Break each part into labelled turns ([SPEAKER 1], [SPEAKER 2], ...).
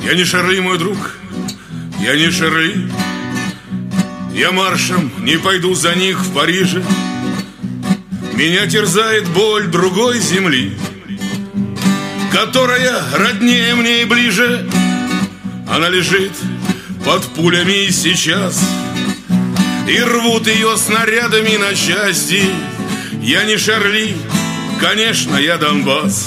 [SPEAKER 1] Я не Шарли, мой друг, я не Шарли. Я маршем не пойду за них в Париже. Меня терзает боль другой земли, которая роднее мне и ближе. Она лежит под пулями сейчас, и рвут ее снарядами на части. Я не Шарли, конечно, я Донбасс.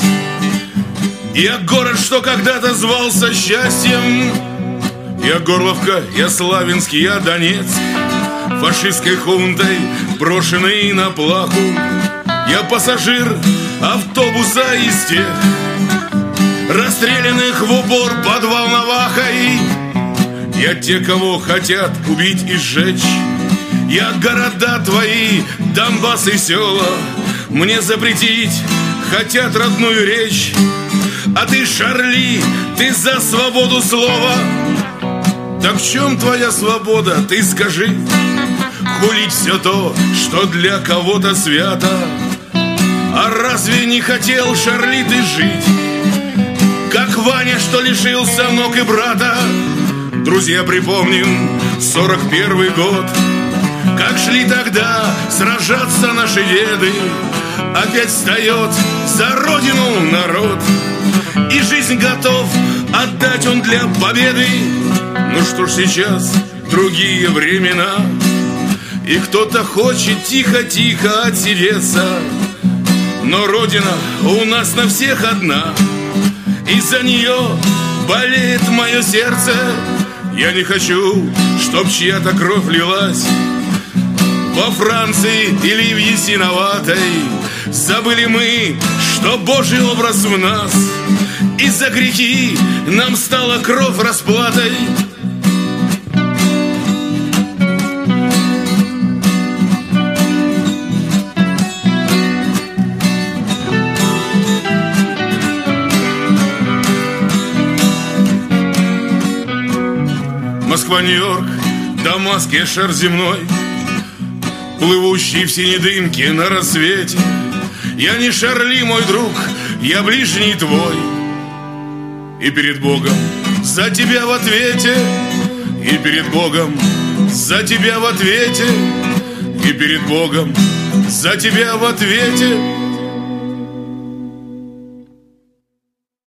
[SPEAKER 1] Я город, что когда-то звался счастьем. Я Горловка, я Славянск, я Донецк, фашистской хунтой брошенный на плаху. Я пассажир автобуса из тех, расстрелянных в упор под Волновахой. Я те, кого хотят убить и сжечь. Я города твои, Донбасс и села, мне запретить хотят родную речь. А ты, Шарли, ты за свободу слова. Так в чем твоя свобода, ты скажи? Хулить все то, что для кого-то свято. А разве не хотел, Шарли, ты жить, как Ваня, что лишился ног и брата? Друзья, припомним 41-й год, как шли тогда сражаться наши деды. Опять встает за родину народ, и жизнь готов отдать он для победы. Ну что ж, сейчас другие времена, и кто-то хочет тихо-тихо отсидеться. Но родина у нас на всех одна, и за нее болеет мое сердце. Я не хочу, чтоб чья-то кровь лилась во Франции или в Ясиноватой. Забыли мы, что Божий образ в нас, и за грехи нам стала кровь расплатой. Москва, Нью-Йорк, Дамаск и шар земной, плывущий в синей дымке на рассвете. Я не Шарли, мой друг, я ближний твой, и перед Богом за тебя в ответе, и перед Богом за тебя в ответе, и перед Богом за тебя в ответе.